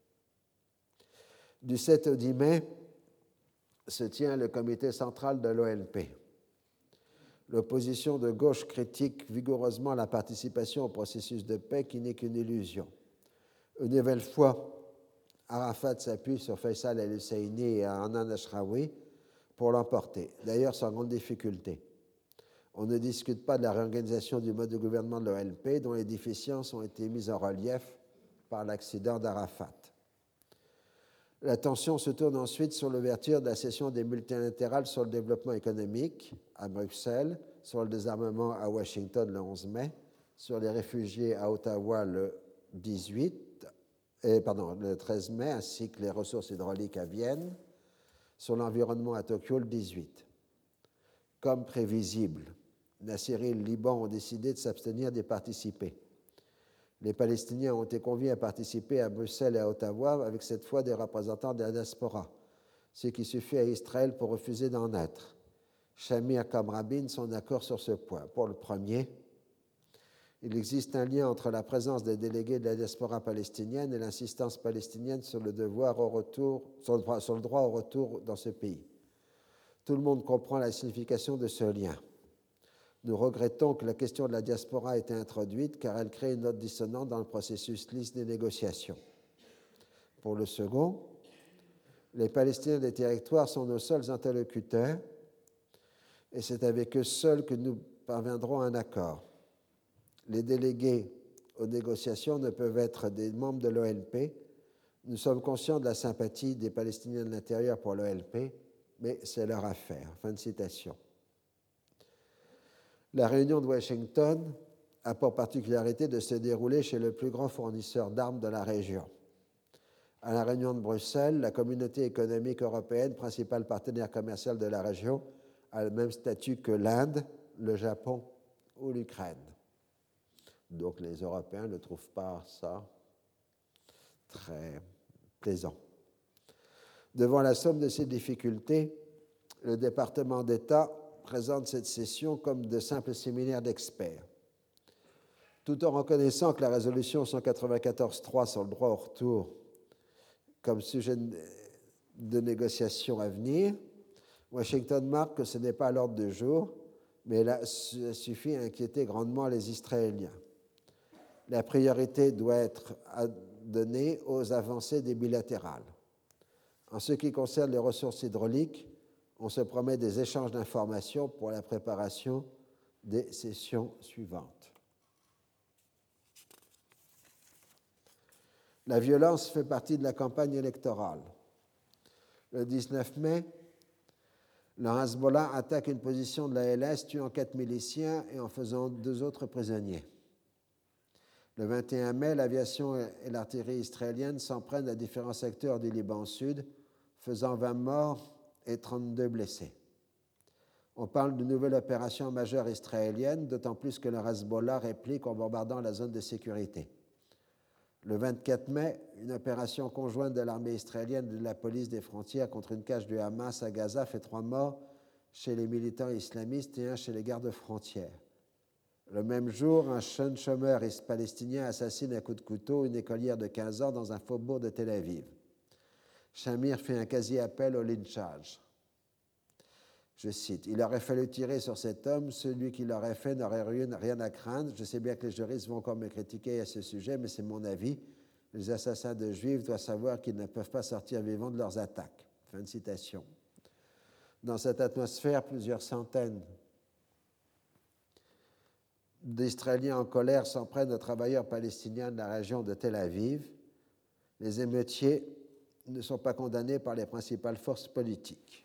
Du sept au dix mai se tient le comité central de l'O L P. L'opposition de gauche critique vigoureusement la participation au processus de paix qui n'est qu'une illusion. Une nouvelle fois, Arafat s'appuie sur Faisal el-Husseini et Hanan Ashrawi pour l'emporter, d'ailleurs sans grande difficulté. On ne discute pas de la réorganisation du mode de gouvernement de l'O L P, dont les déficiences ont été mises en relief par l'accident d'Arafat. L'attention se tourne ensuite sur l'ouverture de la session des multilatérales sur le développement économique à Bruxelles, sur le désarmement à Washington le onze mai, sur les réfugiés à Ottawa le dix-huit, et, pardon, le treize mai, ainsi que les ressources hydrauliques à Vienne, sur l'environnement à Tokyo le dix-huit. Comme prévisible, la Syrie et le Liban ont décidé de s'abstenir d'y participer. Les Palestiniens ont été conviés à participer à Bruxelles et à Ottawa avec cette fois des représentants de la diaspora, ce qui suffit à Israël pour refuser d'en être. Shamir comme Rabin sont d'accord sur ce point. Pour le premier, il existe un lien entre la présence des délégués de la diaspora palestinienne et l'insistance palestinienne sur le, devoir au retour, sur le droit, sur le droit au retour dans ce pays. Tout le monde comprend la signification de ce lien. Nous regrettons que la question de la diaspora ait été introduite car elle crée une note dissonante dans le processus lisse des négociations. Pour le second, les Palestiniens des territoires sont nos seuls interlocuteurs et c'est avec eux seuls que nous parviendrons à un accord. Les délégués aux négociations ne peuvent être des membres de l'O L P. Nous sommes conscients de la sympathie des Palestiniens de l'intérieur pour l'O L P, mais c'est leur affaire. Fin de citation. La réunion de Washington a pour particularité de se dérouler chez le plus grand fournisseur d'armes de la région. À la réunion de Bruxelles, la communauté économique européenne, principal partenaire commercial de la région, a le même statut que l'Inde, le Japon ou l'Ukraine. Donc les Européens ne trouvent pas ça très plaisant. Devant la somme de ces difficultés, le département d'État présente cette session comme de simples séminaires d'experts. Tout en reconnaissant que la résolution cent quatre-vingt-quatorze point trois sur le droit au retour comme sujet de négociation à venir, Washington marque que ce n'est pas à l'ordre du jour, mais là, ça suffit à inquiéter grandement les Israéliens. La priorité doit être donnée aux avancées des bilatérales. En ce qui concerne les ressources hydrauliques, on se promet des échanges d'informations pour la préparation des sessions suivantes. La violence fait partie de la campagne électorale. Le dix-neuf mai, le Hezbollah attaque une position de la L S, tuant quatre miliciens et en faisant deux autres prisonniers. Le vingt et un mai, l'aviation et l'artillerie israélienne s'en prennent à différents secteurs du Liban Sud, faisant vingt morts et trente-deux blessés. On parle d'une nouvelle opération majeure israélienne, d'autant plus que le Hezbollah réplique en bombardant la zone de sécurité. Le vingt-quatre mai, une opération conjointe de l'armée israélienne et de la police des frontières contre une cache du Hamas à Gaza fait trois morts chez les militants islamistes et un chez les gardes frontières. Le même jour, un jeune chômeur palestinien assassine à coups de couteau une écolière de quinze ans dans un faubourg de Tel Aviv. Shamir fait un quasi-appel au lynchage. Je cite, « Il aurait fallu tirer sur cet homme, celui qui l'aurait fait n'aurait rien à craindre. Je sais bien que les juristes vont encore me critiquer à ce sujet, mais c'est mon avis. Les assassins de Juifs doivent savoir qu'ils ne peuvent pas sortir vivants de leurs attaques. » Fin de citation. Dans cette atmosphère, plusieurs centaines d'Israéliens en colère s'en prennent aux travailleurs palestiniens de la région de Tel Aviv. Les émeutiers ne sont pas condamnés par les principales forces politiques.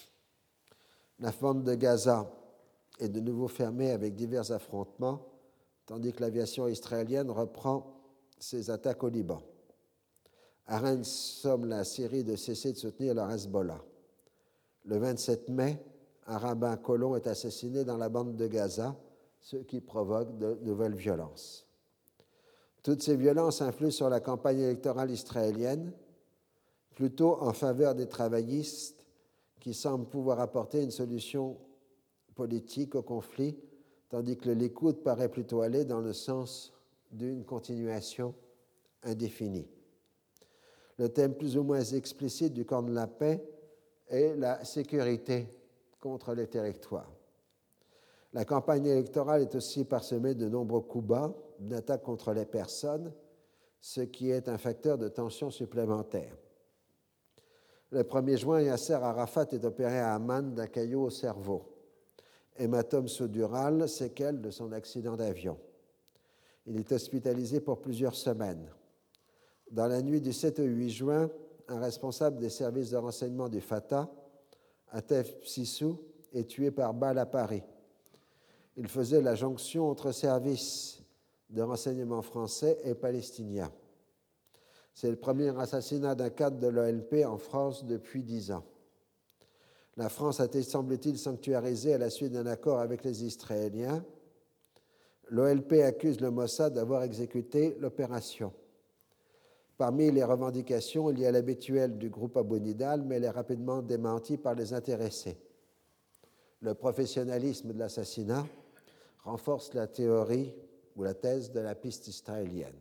La bande de Gaza est de nouveau fermée avec divers affrontements, tandis que l'aviation israélienne reprend ses attaques au Liban. Arendt somme la Syrie de cesser de soutenir le Hezbollah. Le vingt-sept mai, un rabbin colon est assassiné dans la bande de Gaza, ce qui provoque de nouvelles violences. Toutes ces violences influent sur la campagne électorale israélienne, plutôt en faveur des travaillistes qui semblent pouvoir apporter une solution politique au conflit, tandis que le Likoud paraît plutôt aller dans le sens d'une continuation indéfinie. Le thème plus ou moins explicite du camp de la paix est la sécurité contre les territoires. La campagne électorale est aussi parsemée de nombreux coups bas, d'attaques contre les personnes, ce qui est un facteur de tension supplémentaire. Le premier juin, Yasser Arafat est opéré à Amman d'un caillot au cerveau. Hématome sous-dural, séquelles de son accident d'avion. Il est hospitalisé pour plusieurs semaines. Dans la nuit du sept au huit juin, un responsable des services de renseignement du Fatah, Atef Sissou, est tué par balle à Paris. Il faisait la jonction entre services de renseignement français et palestiniens. C'est le premier assassinat d'un cadre de l'O L P en France depuis dix ans. La France a été, semble-t-il, sanctuarisée à la suite d'un accord avec les Israéliens. L'O L P accuse le Mossad d'avoir exécuté l'opération. Parmi les revendications, il y a l'habituelle du groupe Abu Nidal, mais elle est rapidement démentie par les intéressés. Le professionnalisme de l'assassinat renforce la théorie ou la thèse de la piste israélienne.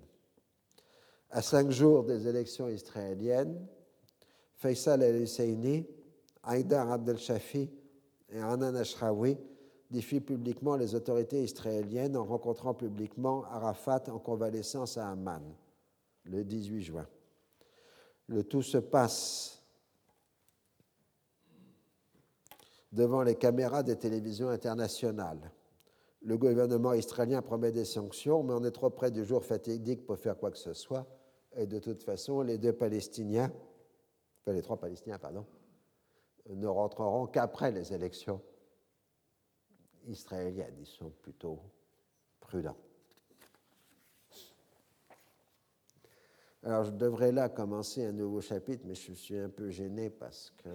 À cinq jours des élections israéliennes, Faisal el-Husseini, Haïdar Abdel-Shafi et Hanan Ashraoui défient publiquement les autorités israéliennes en rencontrant publiquement Arafat en convalescence à Amman, le dix-huit juin. Le tout se passe devant les caméras des télévisions internationales. Le gouvernement israélien promet des sanctions, mais on est trop près du jour fatidique pour faire quoi que ce soit. Et de toute façon, les deux Palestiniens, enfin les trois Palestiniens, pardon, ne rentreront qu'après les élections israéliennes. Ils sont plutôt prudents. Alors, je devrais là commencer un nouveau chapitre, mais je suis un peu gêné parce que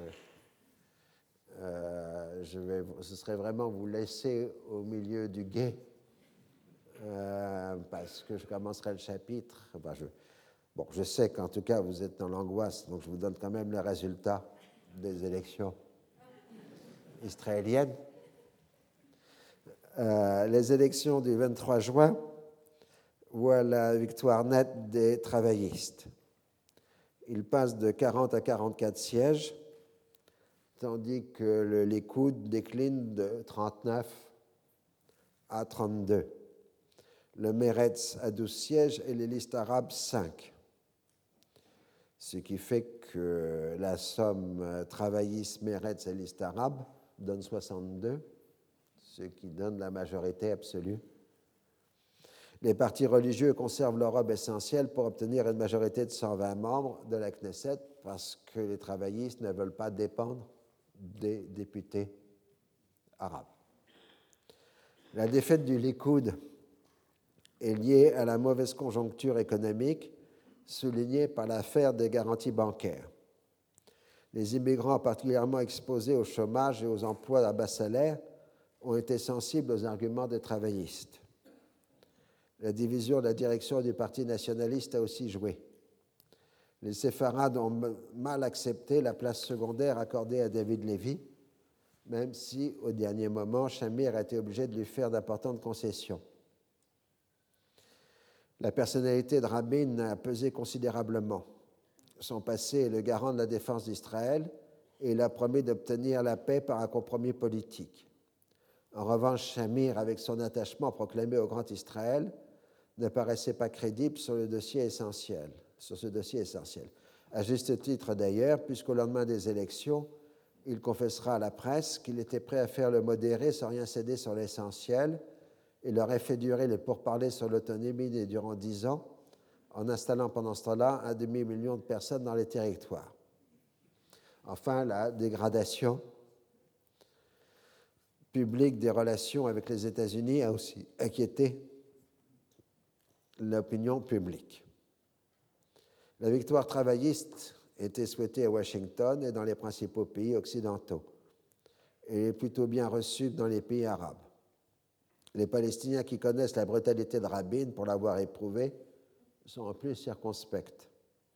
euh, je vais, ce serait vraiment vous laisser au milieu du gué, euh, parce que je commencerai le chapitre. Ben je, bon, je sais qu'en tout cas, vous êtes dans l'angoisse, donc je vous donne quand même le résultat des élections israéliennes. Euh, les élections du vingt-trois juin voient la victoire nette des travaillistes. Ils passent de quarante à quarante-quatre sièges, tandis que le Likoud décline de trente-neuf à trente-deux. Le Meretz a douze sièges et les listes arabes cinq. Ce qui fait que la somme travailliste, Meretz et liste arabe donne soixante-deux, ce qui donne la majorité absolue. Les partis religieux conservent leur robe essentielle pour obtenir une majorité de cent vingt membres de la Knesset parce que les travaillistes ne veulent pas dépendre des députés arabes. La défaite du Likoud est liée à la mauvaise conjoncture économique soulignée par l'affaire des garanties bancaires. Les immigrants particulièrement exposés au chômage et aux emplois à bas salaire ont été sensibles aux arguments des travaillistes. La division de la direction du Parti nationaliste a aussi joué. Les séfarades ont mal accepté la place secondaire accordée à David Lévy, même si, au dernier moment, Shamir a été obligé de lui faire d'importantes concessions. La personnalité de Rabin a pesé considérablement. Son passé est le garant de la défense d'Israël et il a promis d'obtenir la paix par un compromis politique. En revanche, Shamir, avec son attachement proclamé au Grand Israël, ne paraissait pas crédible sur le dossier essentiel, sur ce dossier essentiel. À juste titre d'ailleurs, puisqu'au lendemain des élections, il confessera à la presse qu'il était prêt à faire le modéré sans rien céder sur l'essentiel. Il aurait fait durer les pourparlers sur l'autonomie durant dix ans, en installant pendant ce temps-là un demi-million de personnes dans les territoires. Enfin, la dégradation publique des relations avec les États-Unis a aussi inquiété l'opinion publique. La victoire travailliste était souhaitée à Washington et dans les principaux pays occidentaux et est plutôt bien reçue dans les pays arabes. Les Palestiniens qui connaissent la brutalité de Rabin pour l'avoir éprouvée sont en plus circonspects.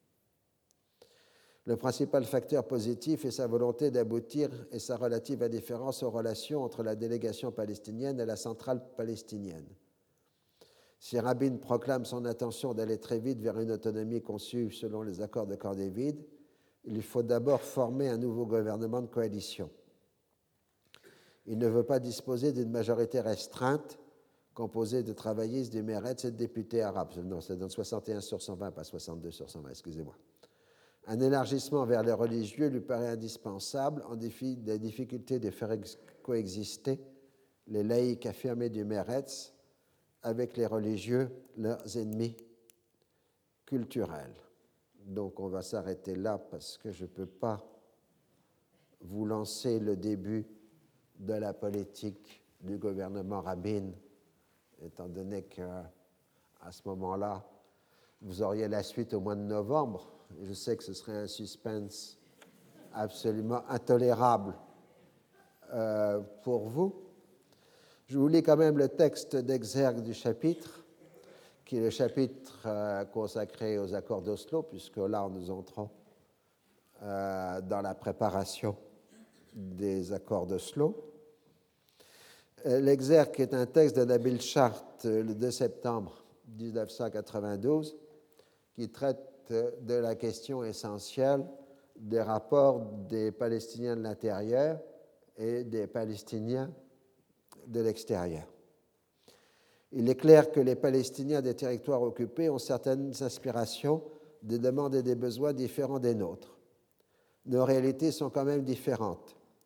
Le principal facteur positif est sa volonté d'aboutir et sa relative indifférence aux relations entre la délégation palestinienne et la centrale palestinienne. Si Rabin proclame son intention d'aller très vite vers une autonomie conçue selon les accords de Camp David, il faut d'abord former un nouveau gouvernement de coalition. Il ne veut pas disposer d'une majorité restreinte composée de travaillistes, du Meretz et de députés arabes. Non, ça donne soixante et un sur cent vingt, pas soixante-deux sur cent vingt, excusez-moi. Un élargissement vers les religieux lui paraît indispensable en défi des difficultés de faire coexister les laïcs affirmés du Meretz avec les religieux, leurs ennemis culturels. Donc on va s'arrêter là parce que je ne peux pas vous lancer le début de la politique du gouvernement Rabin, étant donné qu'à ce moment-là, vous auriez la suite au mois de novembre. Je sais que ce serait un suspense absolument intolérable euh, pour vous. Je vous lis quand même le texte d'exergue du chapitre, qui est le chapitre euh, consacré aux accords d'Oslo, puisque là, nous entrons euh, dans la préparation des accords d'Oslo. L'exergue est un texte de Nabil Chart, le deux septembre mille neuf cent quatre-vingt-douze, qui traite de la question essentielle des rapports des Palestiniens de l'intérieur et des Palestiniens de l'extérieur. Il est clair que les Palestiniens des territoires occupés ont certaines aspirations, des demandes et des besoins différents des nôtres. Nos réalités sont quand même différentes.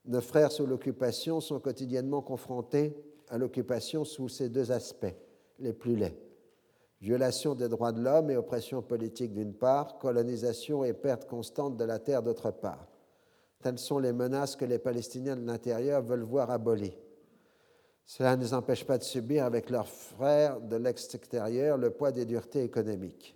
Nos frères sous l'occupation sont quotidiennement confrontés à l'occupation sous ces deux aspects les plus laids. Violation des droits de l'homme et oppression politique d'une part, colonisation et perte constante de la terre d'autre part. Telles sont les menaces que les Palestiniens de l'intérieur veulent voir abolies. Cela ne les empêche pas de subir avec leurs frères de l'extérieur le poids des duretés économiques.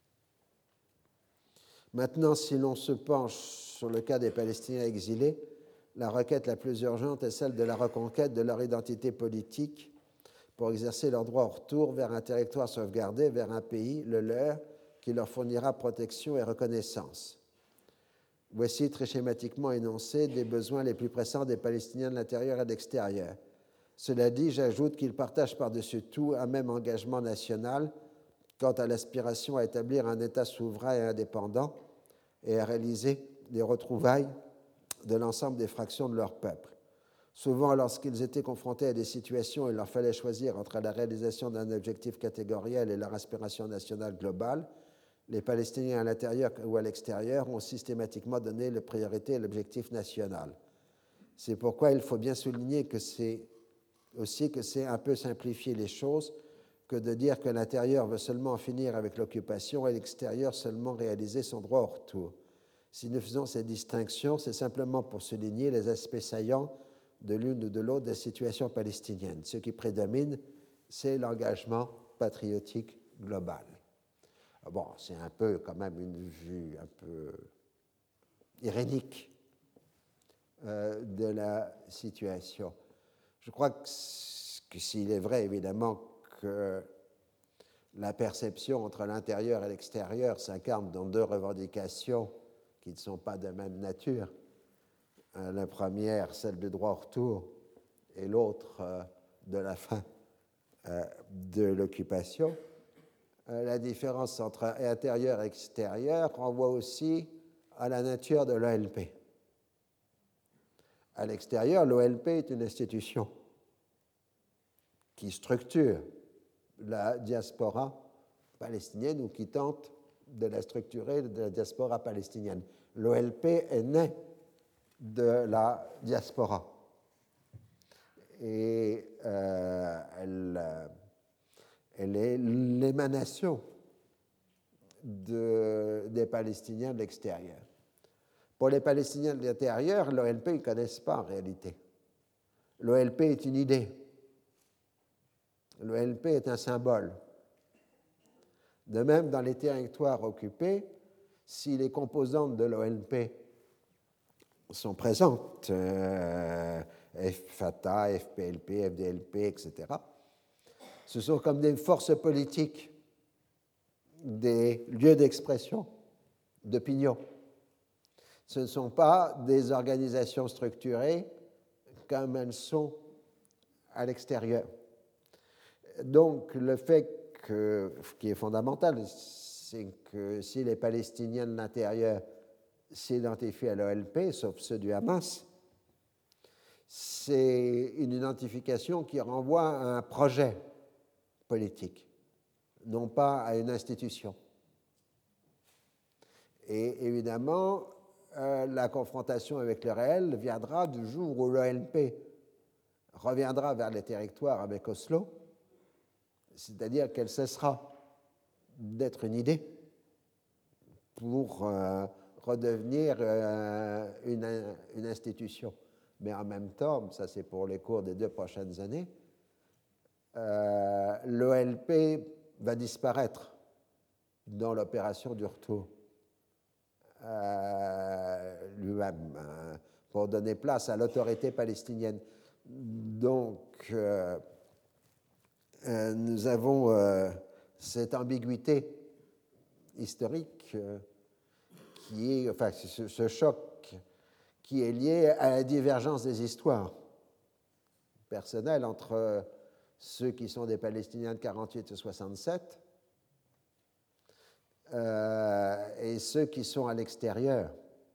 Maintenant, si l'on se penche sur le cas des Palestiniens exilés, la requête la plus urgente est celle de la reconquête de leur identité politique pour exercer leur droit au retour vers un territoire sauvegardé, vers un pays, le leur, qui leur fournira protection et reconnaissance. Voici très schématiquement énoncés des besoins les plus pressants des Palestiniens de l'intérieur et de l'extérieur. Cela dit, j'ajoute qu'ils partagent par-dessus tout un même engagement national quant à l'aspiration à établir un État souverain et indépendant et à réaliser des retrouvailles de l'ensemble des fractions de leur peuple. Souvent, lorsqu'ils étaient confrontés à des situations où il leur fallait choisir entre la réalisation d'un objectif catégoriel et leur aspiration nationale globale, les Palestiniens à l'intérieur ou à l'extérieur ont systématiquement donné la priorité à l'objectif national. C'est pourquoi il faut bien souligner que c'est aussi que c'est un peu simplifier les choses que de dire que l'intérieur veut seulement en finir avec l'occupation et l'extérieur seulement réaliser son droit au retour. Si nous faisons ces distinctions, c'est simplement pour souligner les aspects saillants de l'une ou de l'autre des situations palestiniennes. Ce qui prédomine, c'est l'engagement patriotique global. Bon, c'est un peu quand même une vue un peu irénique euh, de la situation. Je crois que, que s'il est vrai, évidemment, que la perception entre l'intérieur et l'extérieur s'incarne dans deux revendications qui ne sont pas de même nature. Euh, la première, celle du droit au retour, et l'autre, euh, de la fin euh, de l'occupation. Euh, la différence entre intérieur et extérieur renvoie aussi à la nature de l'O L P. À l'extérieur, l'O L P est une institution qui structure la diaspora palestinienne ou qui tente de la structurer de la diaspora palestinienne. L'O L P est né de la diaspora et euh, elle, elle est l'émanation de, des Palestiniens de l'extérieur. Pour les Palestiniens de l'intérieur, l'O L P, ils ne connaissent pas en réalité. L'O L P est une idée. L'O L P est un symbole. De même, dans les territoires occupés, si les composantes de l'O L P sont présentes, euh, Fatah, F P L P, F D L P, et cetera, ce sont comme des forces politiques, des lieux d'expression, d'opinion. Ce ne sont pas des organisations structurées comme elles sont à l'extérieur. Donc, le fait que, ce qui est fondamental, c'est que si les Palestiniens de l'intérieur s'identifient à l'O L P, sauf ceux du Hamas, c'est une identification qui renvoie à un projet politique, non pas à une institution. Et évidemment, euh, la confrontation avec le réel viendra du jour où l'O L P reviendra vers les territoires avec Oslo, c'est-à-dire qu'elle cessera d'être une idée pour euh, redevenir euh, une, une institution. Mais en même temps, ça c'est pour les cours des deux prochaines années, euh, l'O L P va disparaître dans l'opération du retour euh, lui-même euh, pour donner place à l'autorité palestinienne. Donc, euh, euh, nous avons euh, cette ambiguïté historique euh, qui est, enfin, ce, ce choc qui est lié à la divergence des histoires personnelles entre ceux qui sont des Palestiniens de quarante-huit et soixante-sept euh, et ceux qui sont à l'extérieur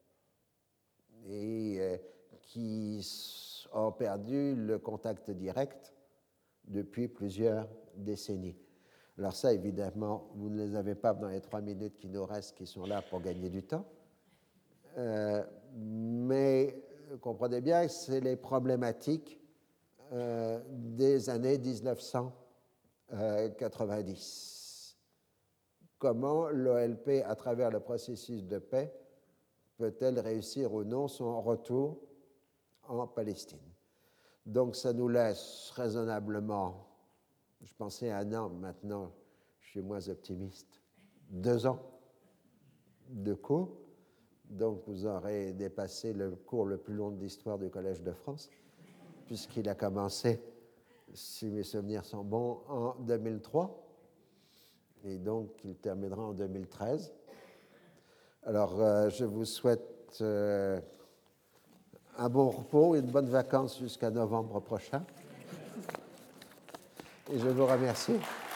et euh, qui ont perdu le contact direct depuis plusieurs décennies. Alors ça, évidemment, vous ne les avez pas dans les trois minutes qui nous restent, qui sont là pour gagner du temps. Euh, mais comprenez bien que c'est les problématiques euh, des années mille neuf cent quatre-vingt-dix. Comment l'O L P, à travers le processus de paix, peut-elle réussir ou non son retour en Palestine? Donc ça nous laisse raisonnablement, je pensais à un an, maintenant je suis moins optimiste, deux ans de cours. Donc vous aurez dépassé le cours le plus long de l'histoire du Collège de France, puisqu'il a commencé, si mes souvenirs sont bons, en deux mille trois, et donc il terminera en deux mille treize. Alors euh, je vous souhaite euh, un bon repos et une bonne vacance jusqu'à novembre prochain. Et je vous remercie.